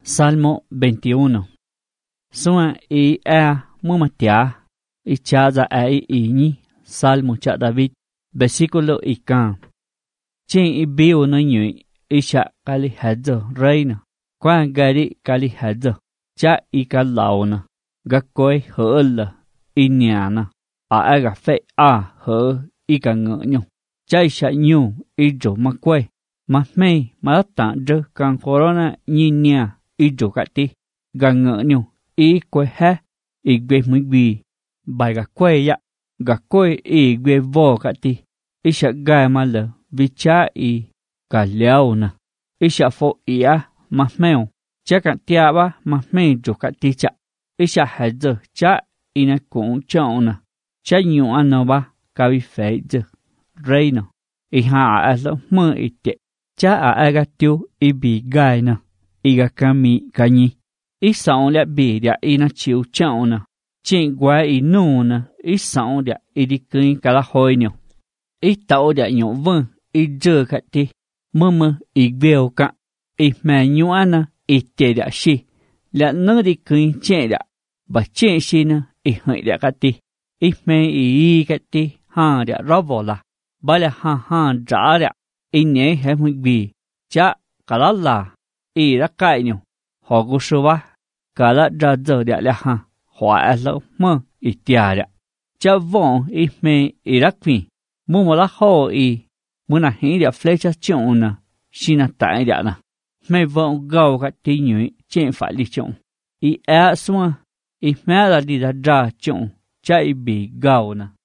Salmo 21. Sua y mumatia y chaza iñi. Salmo cha David. Versículo y can. Chin y biu no ñui isha kali hadzo reina. Quan gari kali hadzo. Cha y kalauna. Gakoi hula inyana. Aga fe he y kanganyo. Cha isha nyu ijo makwe. Mahmei malatan je kan corona nyinya ijo kati. Ganganyo i kwe he. Igwe migbi. Bai gakwe ya. Gakwe igwe vo kati. Isha gaya mala vicha i galeauna. Isha fo ia mahmeo. Cha kan tiaba mahmei jo kati cha. Isha hadzo cha ina kung chauna. Cha nyu anova kavi feidze. Reino. Iha alo mu ite. Cha agatiu ibi gaina. Iga kami kanyi. Isaon lia bi dia ina chiu chauna. Chin gua inuna. Isaon dia idikin kala hoinyo. Itao dia nyo vun. Ije kati. Mama igveo ka. Ihme nyuana. Ite dia shi. Lia nadikin chen dia. Ba chen shi na. Ihme dia kati. Ihme ii kati. Han dia robola. Bale han dra dia. Inye he mugbi. Cha kalala. Ira kainyo. Hogu shuwa. Kala dra zo dia lia han. Hoa alo mo itia dia. Cha von ihme irakvi. Mumola ho i. Muna hi dia flecha chona. Shina tai dia na. Me von gao kati nyui. Chen fa li chon. I sua. Ihme la di da dra chon. Cha ibi gao na.